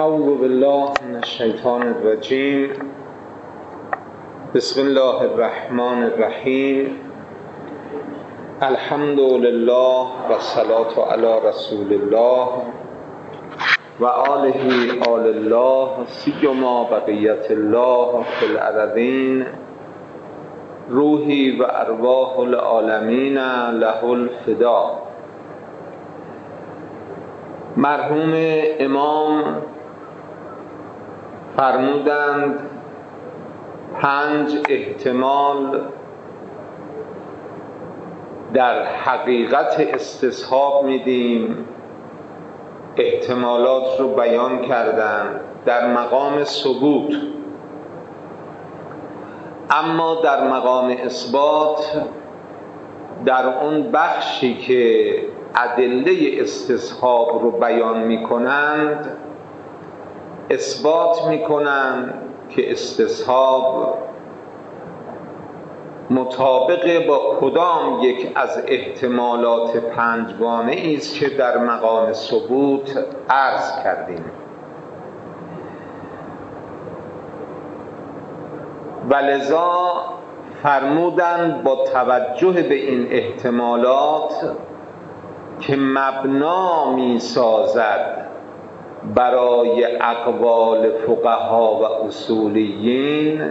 اعوذ بالله من الشیطان الرجیم. بسم الله الرحمن الرحیم. الحمد لله و الصلاة علی رسول الله و آله آل الله سیما بقیت الله فی الارضین. روحی و ارواح العالمین له الفدا. مرحوم امام فرمودند 5 احتمال در حقیقت استصحاب میدیم. احتمالات رو بیان کردند در مقام ثبوت، اما در مقام اثبات در اون بخشی که ادله استصحاب رو بیان میکنند اثبات میکنند که استصحاب مطابق با کدام یک از احتمالات 5 گانه‌ای است که در مقام ثبوت عرض کردیم. ولذا فرمودند با توجه به این احتمالات که مبنا می سازد برای اقوال فقها و اصولیین،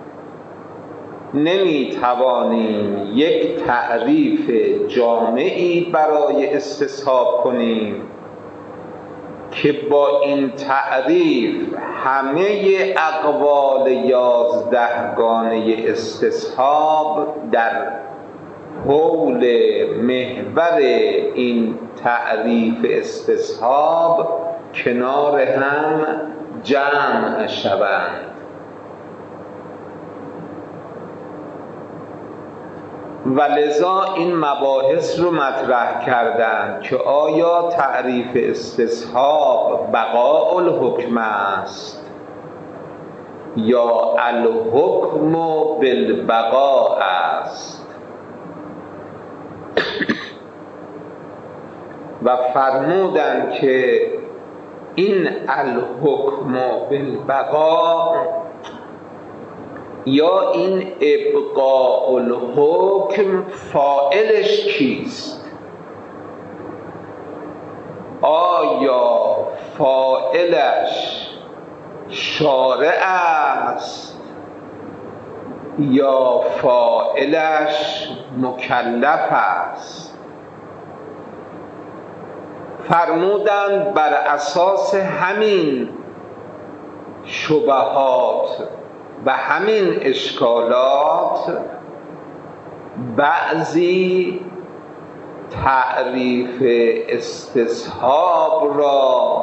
نمی توانیم یک تعریف جامعی برای استصحاب کنیم که با این تعریف همه اقوال 11 گانه استصحاب در حول محور این تعریف استصحاب کنار هم جمع شوند. ولذا این مباحث رو مطرح کردند که آیا تعریف استصحاب بقاء الحکم است یا الحکم بالبقاء است. و فرمودند که این الحکم بالبقاء یا این ابقاء الحکم فاعلش کیست؟ آیا فاعلش شارع است یا فاعلش مکلف است؟ فرمودند بر اساس همین شبهات و همین اشکالات بعضی تعریف استصحاب را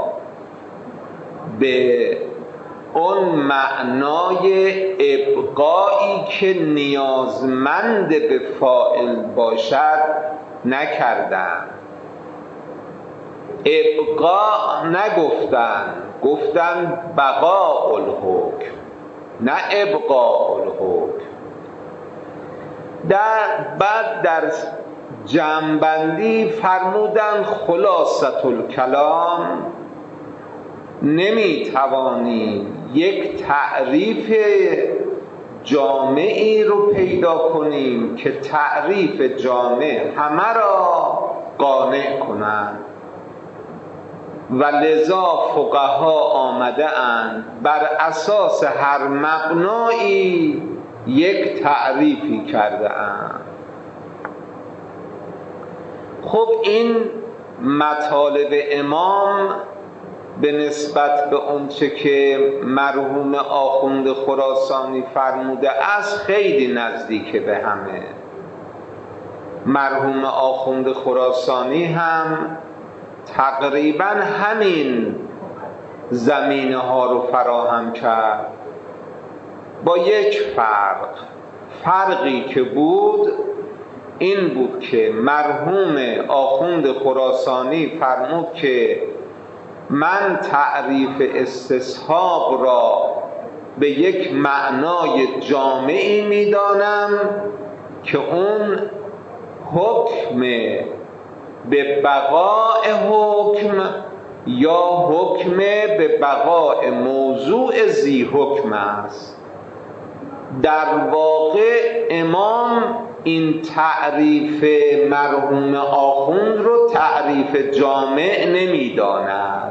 به اون معنای ابقایی که نیازمند به فاعل باشد نکردند. ابقا نگفتند، گفتند بقاء الحکم، نه ابقاء الحکم. بعد در جمع‌بندی فرمودند خلاصة الکلام، نمی توانیم یک تعریف جامعی رو پیدا کنیم که تعریف جامع همه را قانع کنند. و لذا فقها آمده اند بر اساس هر مبنایی یک تعریفی کرده اند. خب این مطالب امام به نسبت به اونچه که مرحوم آخوند خراسانی فرموده است خیلی نزدیک به همه. مرحوم آخوند خراسانی هم تقریبا همین زمینه ها رو فراهم کرد، با یک فرقی که بود این بود که مرحوم آخوند خراسانی فرمود که من تعریف استصحاب را به یک معنای جامعی میدانم که اون حکم به بقاء حکم یا حکم به بقاء موضوع ذی حکم است. در واقع امام این تعریف مرحوم آخوند رو تعریف جامع نمی‌داند،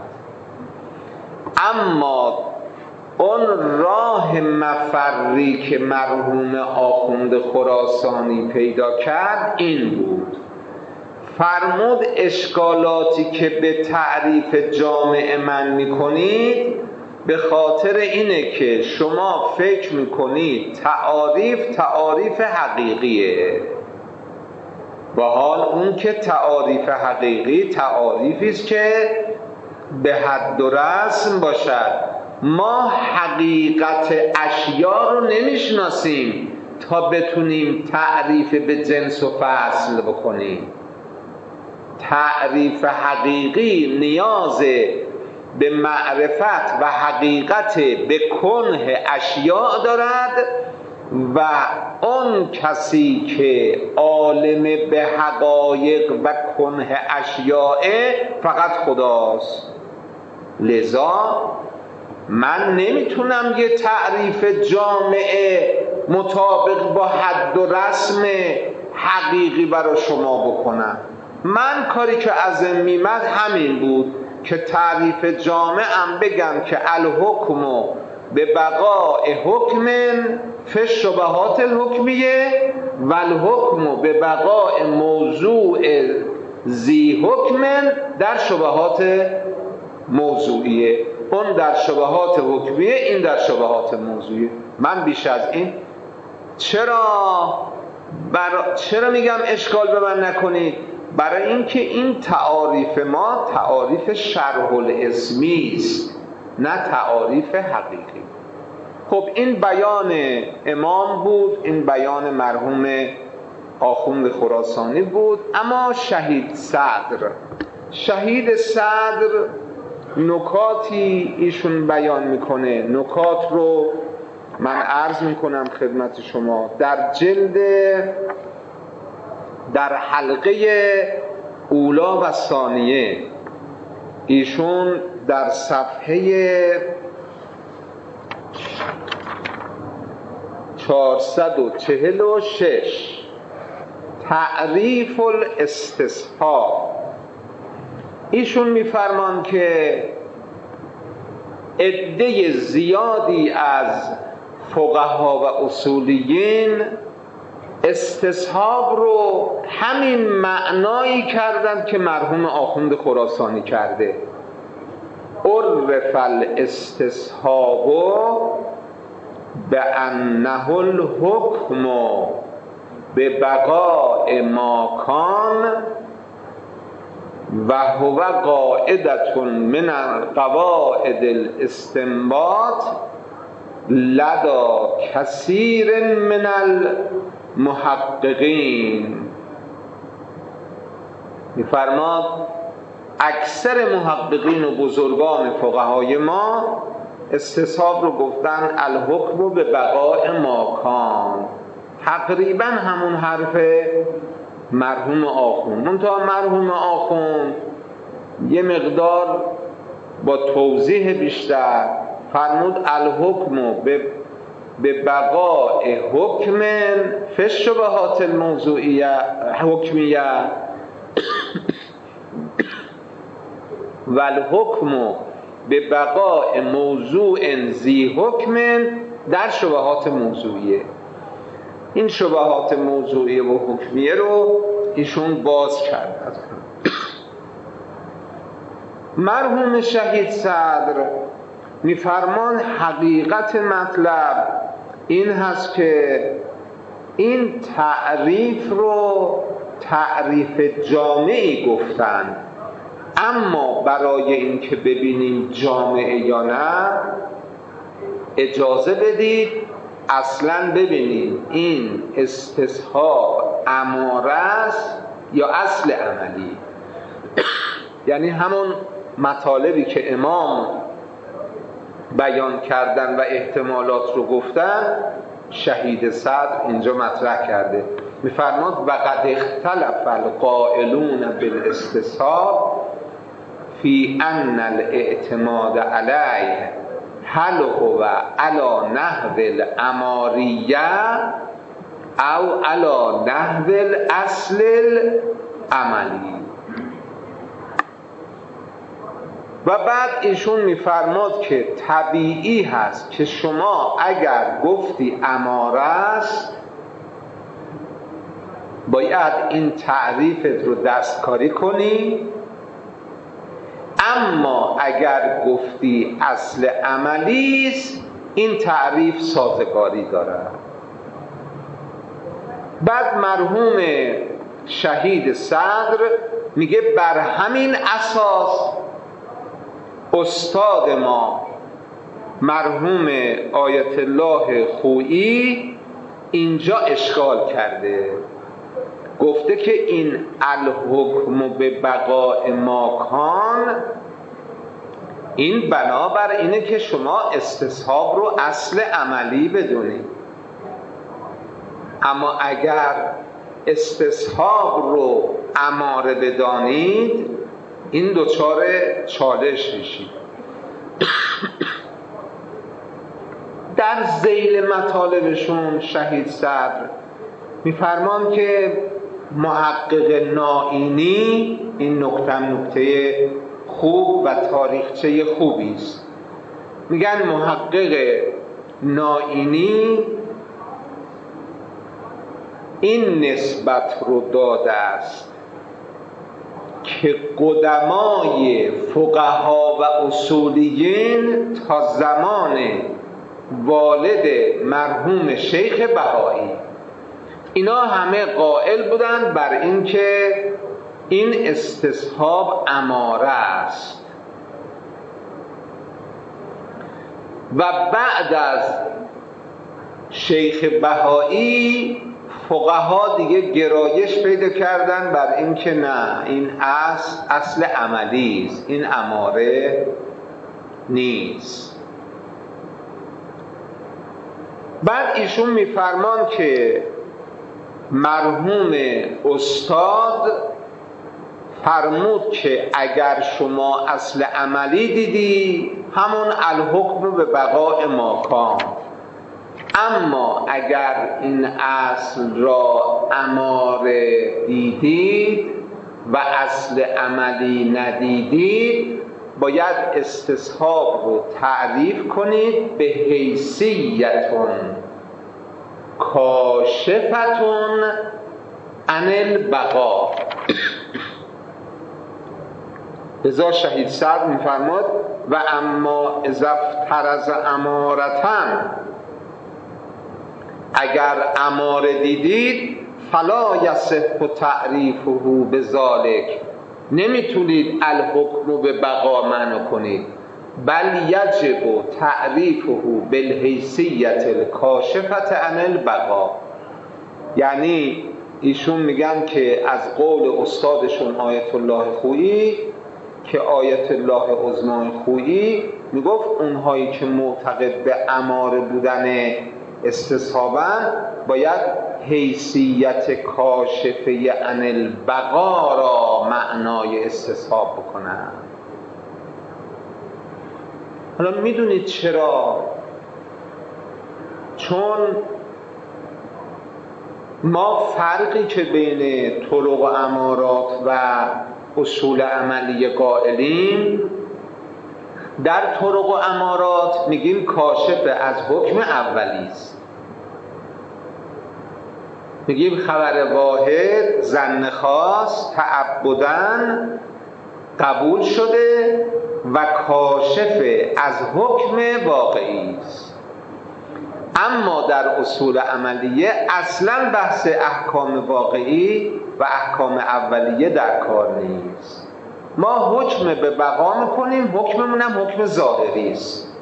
اما اون راه مفری که مرحوم آخوند خراسانی پیدا کرد این بود. فرمود اشکالاتی که به تعریف جامع من میکنید به خاطر اینه که شما فکر میکنید تعاریف حقیقیه، و حال اون که تعاریف حقیقی تعاریفی است که به حد و رسم باشد. ما حقیقت اشیا رو نمیشناسیم تا بتونیم تعریف به جنس و فصل بکنیم. تعریف حقیقی نیاز به معرفت و حقیقت به کنه اشیاء دارد و اون کسی که عالم به حقایق و کنه اشیاء فقط خداست. لذا من نمیتونم یه تعریف جامعه مطابق با حد و رسم حقیقی برای شما بکنم. من کاری که ازم میمد همین بود که تعریف جامعم بگم که الحکم به بقاء حکم فی الشبهات الحکمیه و الحکم به بقاء موضوع ذی حکم در شبهات موضوعیه. اون در شبهات حکمیه، این در شبهات موضوعیه. من بیش از این چرا میگم اشکال به من نکنید؟ برای اینکه این تعاریف ما تعاریف شرح الاسمی است، نه تعاریف حقیقی. خب این بیان امام بود، این بیان مرحوم آخوند خراسانی بود. اما شهید صدر نکاتی ایشون بیان میکنه. نکات رو من عرض میکنم خدمت شما. در حلقه اولا و ثانیه ایشون در صفحه 446 تعریف الاستصحاب ایشون میفرمان که عده زیادی از فقها و اصولیین استصحاب رو همین معنایی کردن که مرحوم آخوند خراسانی کرده. عرف الاستصحاب به انه الحکم به بقاء ما کان و هو قاعدة من قواعد الاستنباط لدى کثیر من المحققین. می‌فرماد اکثر محققین و بزرگان فقهای ما استصحاب رو گفتن الحکم به بقاء ما کان، تقریبا همون حرف مرحوم آخوند. منتها مرحوم آخوند یه مقدار با توضیح بیشتر فرمود الحکم به بقاء حکم فی الشبهات الموضوعیه حکمیه و الحکم به بقاء موضوع ذی حکم در شبهات موضوعیه. این شبهات موضوعیه و حکمیه رو ایشون باز کرد. مرحوم شهید صدر میفرمان حقیقت مطلب این هست که این تعریف رو تعریف جامعی گفتن، اما برای اینکه ببینیم جامعه یا نه اجازه بدید اصلا ببینیم این استصحاب اماره است یا اصل عملی. یعنی همون مطالبی که امام بیان کردن و احتمالات رو گفتن شهید صدر اینجا مطرح کرده. میفرماد و قد اختلف القائلون بالاستصحاب فی ان الاعتماد علیه هل هو علی نحو الاماریه او علی نحو الاصل العملی. و بعد ایشون میفرماد که طبیعی هست که شما اگر گفتی اماره است باید این تعریفت رو دستکاری کنی، اما اگر گفتی اصل عملی است این تعریف سازگاری دارد. بعد مرحوم شهید صدر میگه بر همین اساس استاد ما مرحوم آیت الله خویی اینجا اشکال کرده، گفته که این الحکم به بقاء ما کان، این بنابر اینه که شما استصحاب رو اصل عملی بدونید، اما اگر استصحاب رو اماره بدانید این دچار چالش میشید. در ذیل مطالبشون شهید صدر میفرمان که محقق نائینی، این نکته خوب و تاریخچه خوبی است، میگن محقق نائینی این نسبت رو داده است که قدمای فقها و اصولیین تا زمان والد مرحوم شیخ بهایی اینا همه قائل بودند بر این که این استصحاب اماره است و بعد از شیخ بهایی فقها دیگه گرایش پیدا کردن بر این که نه، این اصل عملی است، این اماره نیست. بعد ایشون میفرمان که مرحوم استاد فرمود که اگر شما اصل عملی دیدی همون الحکم به بقاء ما کان، اما اگر این اصل را اماره دیدید و اصل عملی ندیدید باید استصحاب رو تعریف کنید به حیثیتون کاشفتون عن البقا. لذا شهید صدر میفرماد و اما اذا افترض امارتن، اگر اماره دیدید فلا یصح تعریفه بذالک، نمیتونید الحکم به بقا معنی کنید، بل یجب تعریفه بالحیثیت الکاشفة عن البقا. یعنی ایشون میگن که از قول استادشون آیت الله خویی که آیت الله عظمی خویی میگفت اونهایی که معتقد به اماره بودن استصحابن باید حیثیت کاشفه عن البقا را معنای استصحاب بکنن. حالا میدونید چرا؟ چون ما فرقی که بین طرق و امارات و اصول عملی قائلیم، در طرق و امارات میگیم کاشف از حکم اولی است، میگیم خبر واحد ظن خاص تعبداً قبول شده و کاشف از حکم واقعی است. اما در اصول عملیه اصلا بحث احکام واقعی و احکام اولیه در کار نیست. ما حکم به بقا میکنیم، حکممون هم حکم ظاهری است،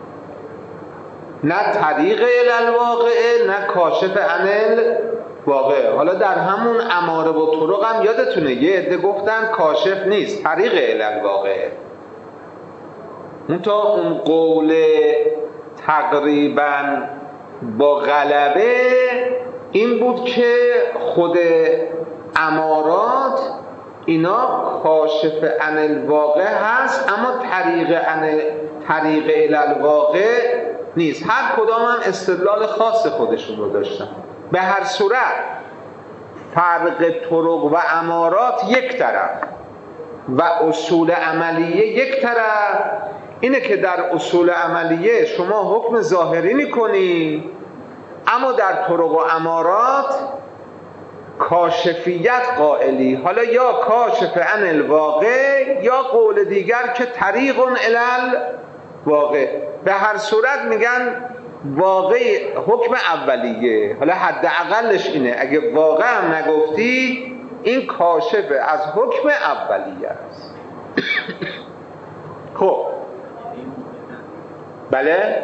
نه طریق الالواقع نه کاشف عن الواقع. حالا در همون اماره و طرق هم یادتونه یه عده گفتن کاشف نیست، طریق الالواقع. منتها اون قول تقریبا با غلبه این بود که خود امارات اینا کاشف عن الواقع هست، اما طریق الی الواقع نیست. هر کدام هم استدلال خاص خودشون رو داشتن. به هر صورت فرق طرق و امارات یک طرف و اصول عملیه یک طرف اینه که در اصول عملیه شما حکم ظاهری میکنی، اما در طرق و امارات کاشفیت قائلی. حالا یا کاشف عن الواقع یا قول دیگر که طریق الی الواقع. به هر صورت میگن واقع حکم اولیه. حالا حداقلش اینه، اگه واقع هم نگفتی این کاشف از حکم اولیه است. خب بله،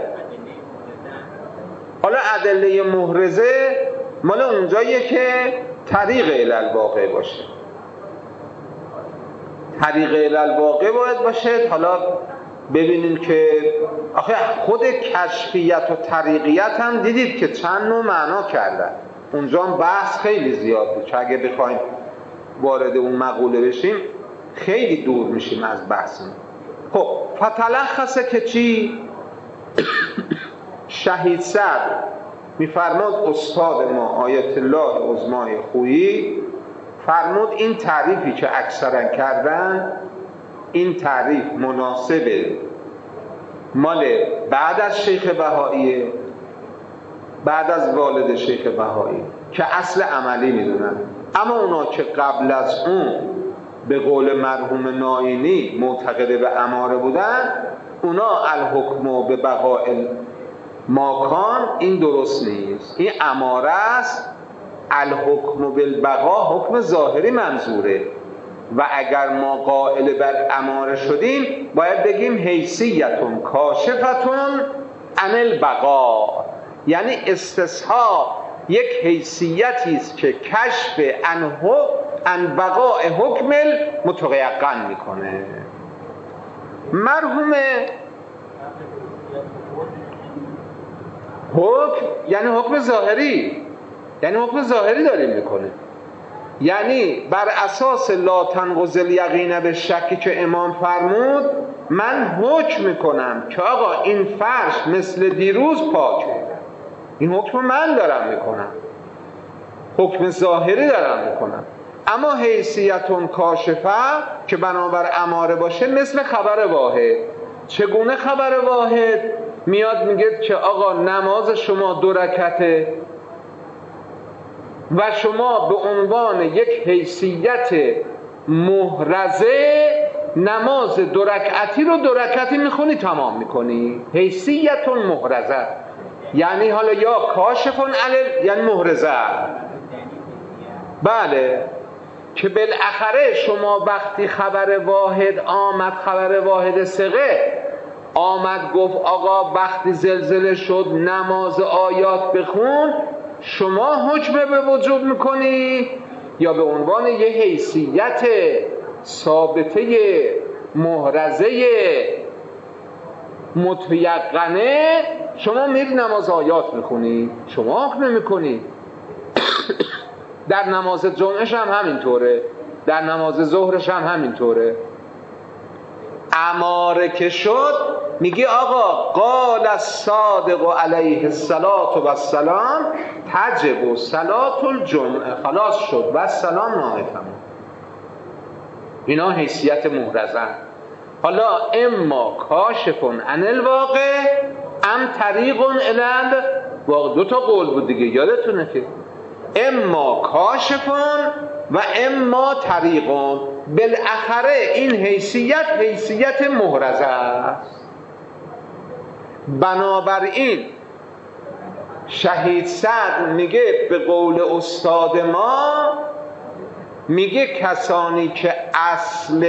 حالا ادله محرزه مال اونجاییه که طریق الی الواقع باشه. طریق الی الواقع باید باشه. حالا ببینید که آخه خود کشفیت و طریقیت هم دیدید که چند نوع معنا کردن. اونجا هم بحث خیلی زیاد بود که اگه بخوایم وارد اون مقوله بشیم خیلی دور میشیم از بحثمون. خب فتلخصه که چی؟ شهید صدر میفرماد استاد ما آیت الله عظمای خویی فرمود این تعریفی که اکثرا کردن، این تعریف مناسب مال بعد از شیخ بهائیه، بعد از والد شیخ بهایی که اصل عملی میدونن. اما اونا که قبل از اون به قول مرحوم نائینی معتقد به اماره بودن، اونا الحکم به بقاء ماکان، این درست نیست، این اماره است. الحکم بالبقا حکم ظاهری منظوره و اگر ما قائل بر اماره شدیم باید بگیم حیثیتون کاشفتون عن البقا، یعنی استصحاب یک حیثیتی است که کشف عن بقاء حکم متیقن میکنه. مرحوم حکم یعنی حکم ظاهری، یعنی حکم ظاهری داریم میکنه، یعنی بر اساس لا تنقض الیقین به شکی که امام فرمود من حکم میکنم که آقا این فرش مثل دیروز پاکه. این حکم من دارم میکنم، حکم ظاهری دارم میکنم. اما حیثیتون کاشفه که بنابر اماره باشه مثل خبر واحد. چگونه خبر واحد؟ میاد میگه که آقا نماز شما 2 رکعته و شما به عنوان یک حیثیت محرزه نماز 2 رکعتی رو 2 رکعتی میخونی تمام میکنی. حیثیتون محرزه یعنی حالا یا کاشفون علی یعنی محرزه، بله، که بالاخره شما وقتی خبر واحد آمد، خبر واحد ثقه آمد گفت آقا وقتی زلزله شد نماز آیات بخون، شما حکم به وجوب میکنی یا به عنوان یه حیثیت ثابته محرزه متیقنه شما میری نماز آیات میخونی، شما حکم میکنی. در نماز جمعهش هم همینطوره، در نماز ظهرش هم همینطوره. اماره که شد میگه آقا قال الصادق علیه الصلاة و السلام تجب صلاة الجمعه، خلاص شد و السلام نامه تمام. اینا حیثیت محرزن. حالا اما کاشفون عن الواقع ام طریق الی الواقع. 2 قول بود دیگه، یادتونه که اما کاشفون و اما طریقون. بالاخره این حیثیت محرزه است. بنابراین شهید صدر میگه به قول استاد ما، میگه کسانی که اصل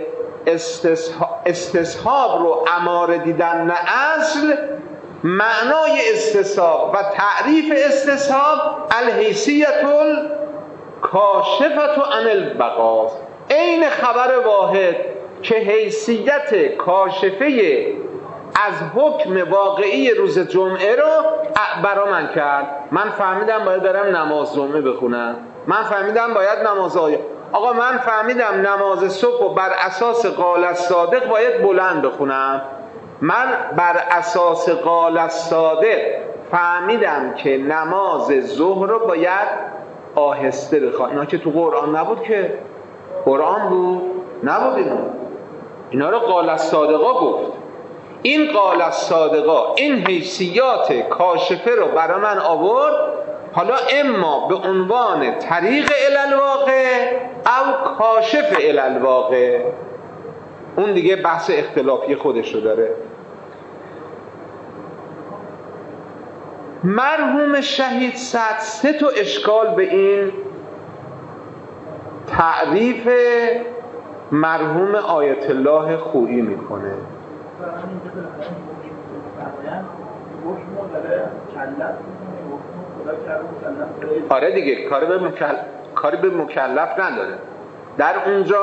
استصحاب رو اماره دیدن نه اصل، معنای استصحاب و تعریف استصحاب الحیثیت الکاشفة عن البقا، عین خبر واحد که حیثیت کاشفه از حکم واقعی روز جمعه رو برا من کرد. من فهمیدم باید برم نماز جمعه بخونم، من فهمیدم باید نماز آیات. آقا من فهمیدم نماز صبح و بر اساس قال الصادق باید بلند بخونم، من بر اساس قال الصادق فهمیدم که نماز ظهر رو باید آهسته بخونم. اینا که تو قرآن نبود، که قرآن بود نبود، اینا رو قال الصادقا گفت. این قال الصادقا این حیثیات کاشفه رو برای من آورد، حالا اما به عنوان طریق الالواقع او کاشف الالواقع، اون دیگه بحث اختلافی خودش رو داره. مرحوم شهید سعد 3 تا اشکال به این تعریف مرحوم آیت الله خویی میکنه. آره دیگه، کاری به مکلف نداره. در اونجا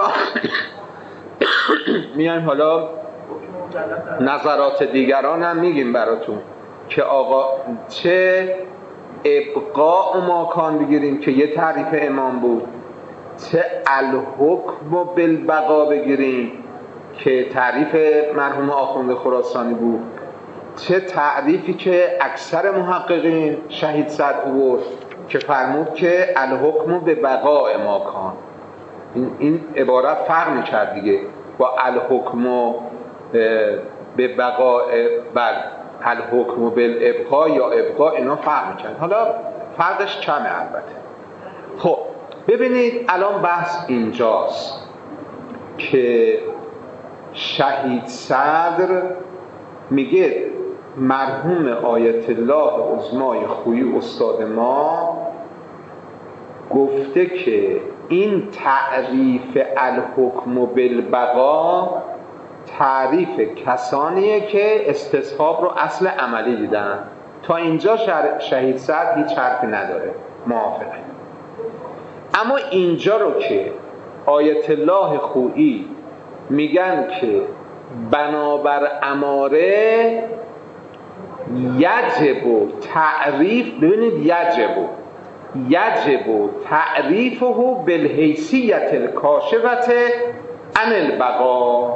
میایم حالا نظرات دیگران هم میگیم براتون که آقا چه ابقاء ماکان بگیریم که یه تعریف امام بود، چه الحکم بالبقا بگیریم که تعریف مرحوم آخوند خراسانی بود، چه تعریفی که اکثر محققین شهید سعد آورد که فرمود که الحکم به بقاء ماکان. این عبارت فرق می‌کرد دیگه با الحکم به بقاء، بل الحکم بالابقاء یا ابقاء، اینا فرق می‌کرد. حالا فرقش کمه البته. خب ببینید الان بحث اینجاست که شهید صدر میگه مرحوم آیت الله عظمای خویی استاد ما گفته که این تعریف الحکم بالبقا تعریف کسانیه که استصحاب رو اصل عملی دیدن. تا اینجا شهید سعد هیچ حرفی نداره، موافقه. اما اینجا رو که آیت الله خویی میگن که بنابر اماره یجب تعریف، ببینید یجب تعریفه بالحیثیت الکاشفت عن البقا.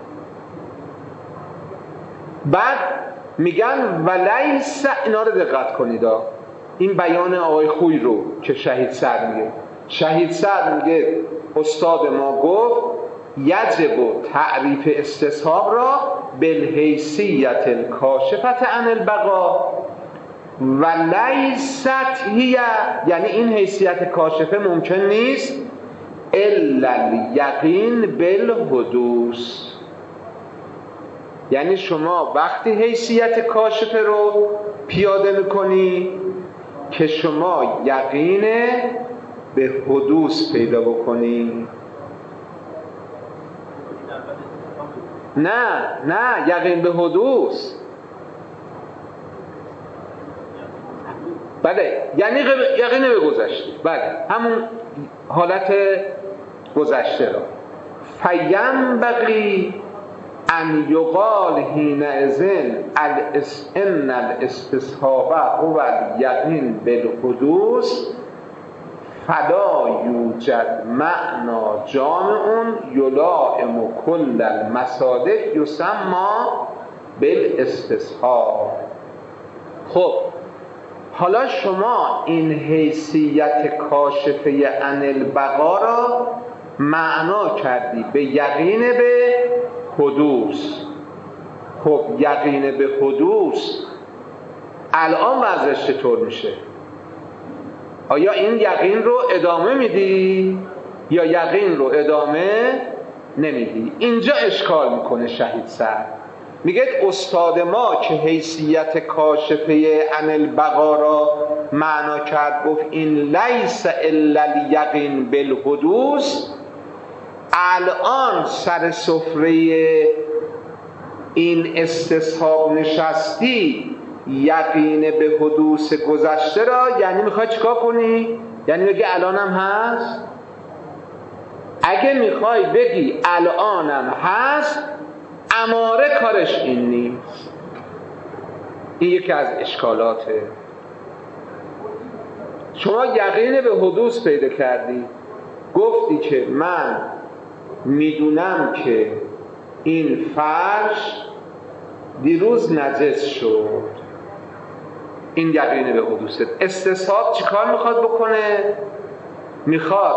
بعد میگن ولیس، اینا رو دقت کنید، این بیان آقای خویی رو که شهید سعد میگه. شهید سعد میگه استاد ما گفت یجب تعریف استصحاب را بالحیثیت الکاشفت عن البقا و لیست هی، یعنی این حیثیت کاشفه ممکن نیست الا الیقین بالحدوث. یعنی شما وقتی حیثیت کاشفه رو پیاده میکنی که شما یقین به حدوث پیدا بکنی. نه یقین به حدوث، بله، یعنی یقین به گذشته، بله، همون حالت گذشته را. فینبغی ان یقال حینئذ ان الاستصحاب هو الیقین بالحدوث فلا یوجد معنا جامع یلائم کل المصادق یسمى بالاستصحاب. خب حالا شما این حیثیت کاشفه عن البقا را معنا کردی به یقین به حدوث. خب یقین به حدوث الان وضعش چطور میشه؟ آیا این یقین رو ادامه میدی یا یقین رو ادامه نمیدی؟ اینجا اشکال میکنه شهید سعد. میگه استاد ما که حیثیت کاشفه عن البقا را معنا کرد، گفت این لیس الا الیقین بالحدوث، الان سر سفره این استصحاب نشستی یقین به حدوث گذشته را، یعنی میخوای چیکار کنی؟ یعنی بگی الانم هست؟ اگه میخوای بگی الانم هست، اماره کارش این نیست. این یکی از اشکالاته. شما یقین به حدوث پیدا کردی، گفتی که من میدونم که این فرش دیروز نجس شد، این یقین به حدوثت. استصحاب چیکار میخواد بکنه؟ میخواد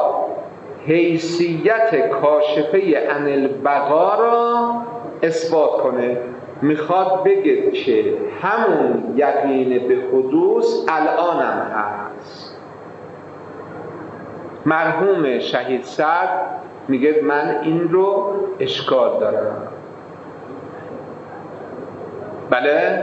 حیثیت کاشفه عن البقا را اثبات کنه. میخواد بگه که همون یقین به حدوث الانم هست. مرحوم شهید سعد میگه من این رو اشکال دارم. بله؟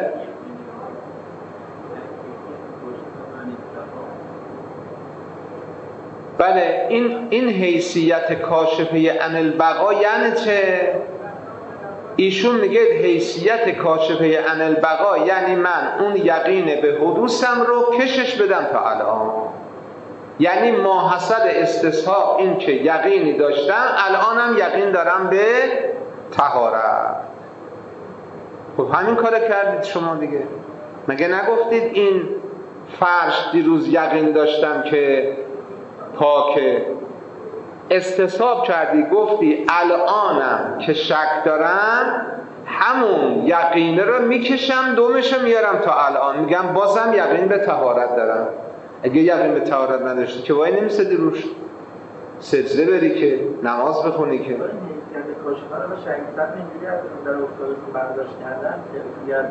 بله، این حیثیت کاشفه عن البقا یعنی چه؟ ایشون میگه حیثیت کاشفه عن البقا یعنی من اون یقین به حدوثم رو کشش بدم تا الان. یعنی ماحصل استصحاب این که یقینی داشتم الانم یقین دارم به طهارت. خب همین کار کردید شما دیگه. مگه نگفتید این فرش دیروز یقین داشتم که پاکه؟ استصحاب کردی گفتی الانم که شک دارم همون یقینه رو میکشم دومشو میارم تا الان، میگم بازم یقین به طهارت دارم. اگه یقین به طهارت نداشتی که وای نمیسدی روش سجده بری که نماز بخونی که. کاشفه رو شهیدت اینجوری در افتادش رو برداشت کردن که اگر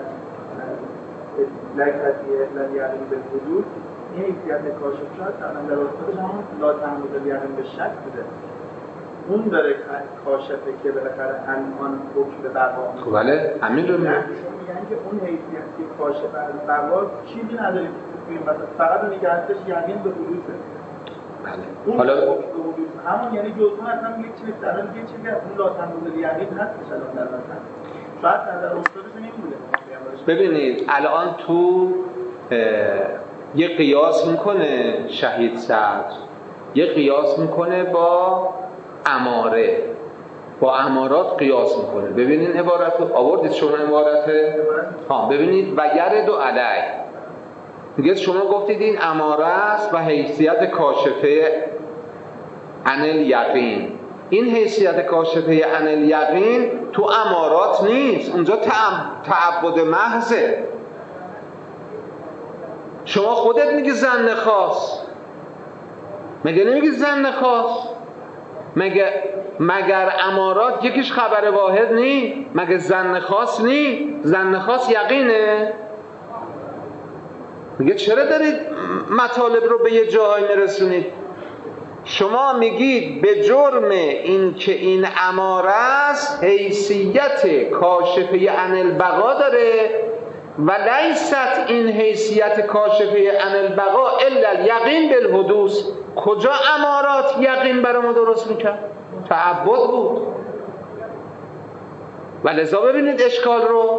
لکتی احلال یقین به حدود این حیثیت کاشف شد در افتادش همون لا تحمل یقین به شک بوده. اون داره کاشفه که بالاخره الان حکم به بقا. خب بله همین رو میگن که اون حیثیت که کاشف از بقا چیزی نداره مثلا فقط نگهش یقین به حدوثه. بله. حالا همون یعنی جزء اصلا یک چیز در حالی یک چیزی از اون لا تحمل یقین هست مثلا در مثلا شاید نظر افتادش نمیمونه. ببینید الان تو یه قیاس میکنه شهید سعد، یه قیاس میکنه با اماره، با امارات قیاس میکنه. ببینید عبارت رو آوردید شما عبارته ها، ببینید و یرد و علی میگه شما گفتید این اماره است و حیثیت کاشفه عن الیقین. این حیثیت کاشفه عن الیقین تو امارات نیست، اونجا تعبد محضه. شما خودت میگی ظن خاص، مگه نمیگی ظن خاص؟ مگر امارات یکیش خبر واحد نی؟ مگه ظن خاص نی؟ ظن خاص یقینه؟ میگه چرا دارید مطالب رو به یه جایی میرسونید؟ شما میگید به جرم این که این اماره است حیثیت کاشفه عن البقا داره و لیست این حیثیت کاشفه عن البقا الا الیقین بالحدوث. کجا امارات یقین برای ما درست میکرد؟ تعبد بود. و لذا ببینید اشکال رو.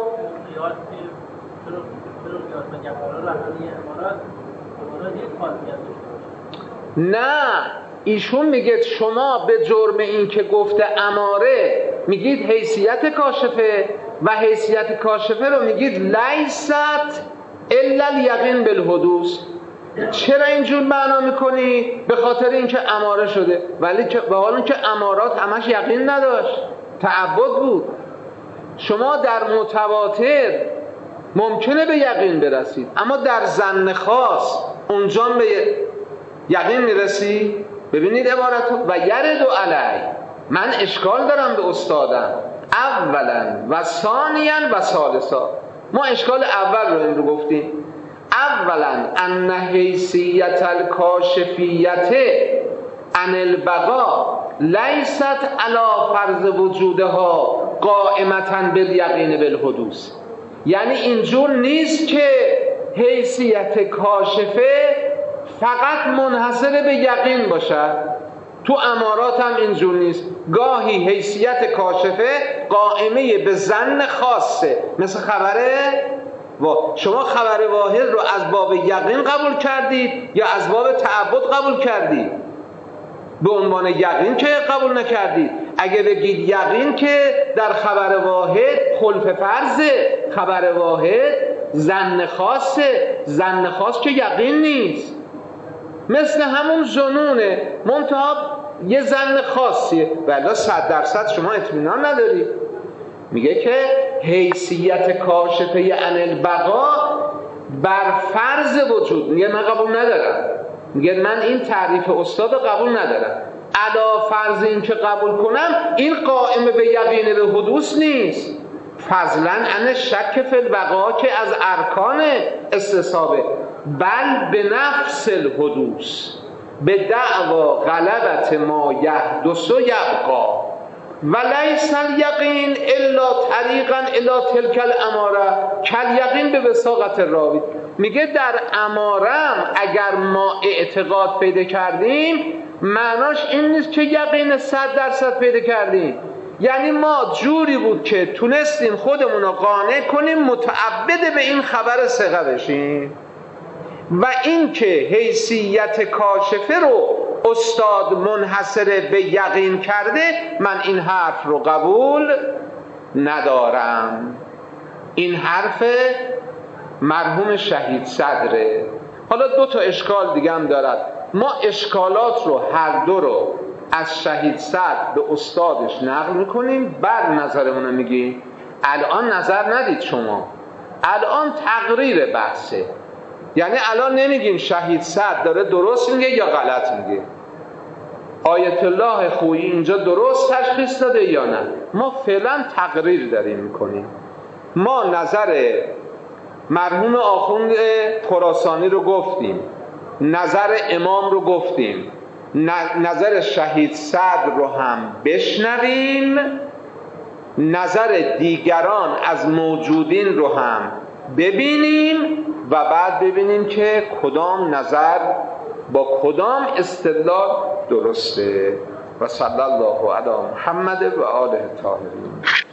نه، ایشون میگه شما به جرم این که گفته اماره میگید حیثیت کاشفه و حیثیت کاشفه رو میگید لیست الا الیقین بالحدوث. چرا اینجور معنا میکنی؟ به خاطر اینکه اماره شده، ولی به حال اینکه امارات همش یقین نداشت، تعبد بود. شما در متواتر ممکنه به یقین برسید، اما در ظن خاص اونجا به یقین میرسی. ببینید عبارتو و یرد و علی. من اشکال دارم به استادم اولا و ثانیا و ثالثا. ما اشکال اول رو این رو گفتیم. اولا ان حیثیت الکاشفیت عن البقا لیست علی فرض وجودها قائمتا بالیقین بالحدوث. یعنی اینجور نیست که حیثیت کاشفه فقط منحصر به یقین باشد. تو امارات هم اینجور نیست. گاهی حیثیت کاشفه قائمه به ظن خاصه، مثل خبره شما خبر واحد رو از باب یقین قبول کردید یا از باب تعبد قبول کردید؟ به عنوان یقین که قبول نکردید. اگه بگید یقین که در خبر واحد خلف فرضه، خبر واحد ظن خاصه، ظن خاص که یقین نیست. مثل همون ظنونه، منتها یه ظن خاصیه، ولی 100% شما اطمینان نداری. میگه که حیثیت کاشفه عن البقا بر فرض وجود، میگه من قبول ندارم، میگه من این تعریف استاد قبول ندارم، علا فرض این که قبول کنم این قائم به یقین به حدوث نیست، فضلا عن شک فی البقا که از ارکان استصحابه، بل به نفس الحدوث به دعوا غلبت ما یحدث و یبقا و لیس الیقین الا طریقا الی تلک الاماره کالیقین به وثاقت راوی. میگه در امارم اگر ما اعتقاد پیدا کردیم معناش این نیست که یقین 100% پیدا کردیم، یعنی ما جوری بود که تونستیم خودمون رو قانع کنیم متعبد به این خبر ثقه بشیم، و این که حیثیت کاشفه رو استاد منحصر به یقین کرده، من این حرف رو قبول ندارم. این حرف مرحوم شهید صدره. حالا 2 تا اشکال دیگه هم دارد. ما اشکالات رو هر دو رو از شهید صدر به استادش نقل میکنیم، بعد نظرمون رو میگیم. الان نظر ندید شما، الان تقریر بحثه، یعنی الان نمیگیم شهید صدر داره درست میگه یا غلط میگه، آیت الله خویی اینجا درست تشخیص داده یا نه. ما فعلا تقریر داریم میکنیم. ما نظر مرحوم آخوند خراسانی رو گفتیم، نظر امام رو گفتیم، نظر شهید صدر رو هم بشنویم، نظر دیگران از موجودین رو هم ببینیم و بعد ببینیم که کدام نظر با کدام استدلال درسته. و صلی الله علی محمد و آله الطاهرین.